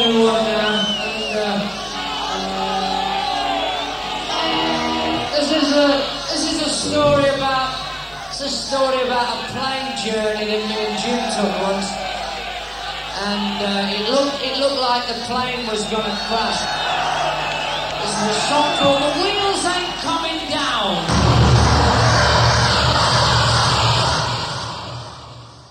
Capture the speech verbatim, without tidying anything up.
new one now. And, uh, this is a this is a story about it's a story about a plane journey that me and Jim took once, and uh, it looked it looked like the plane was going to crash. This is a song called "The Wheels Ain't Coming Down."